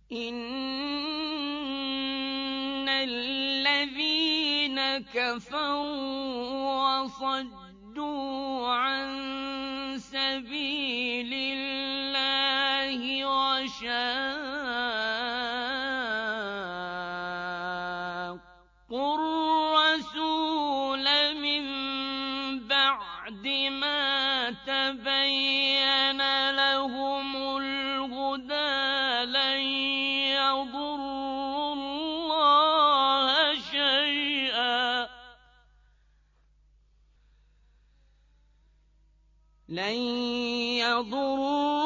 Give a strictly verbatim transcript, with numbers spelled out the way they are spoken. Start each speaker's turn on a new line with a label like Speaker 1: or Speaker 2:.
Speaker 1: إِنَّ الَّذِينَ كَفَرُوا وَصَدُّوا عَن سَبِيلِ اللَّهِ وَشَاقُّوا الرَّسُولَ مِن بَعْدِ مَا تَبَيَّنَ لَهُمُ الْهُدَىٰ لَن يَضُرُّوا اللَّهَ شَيْئًا لن يضروا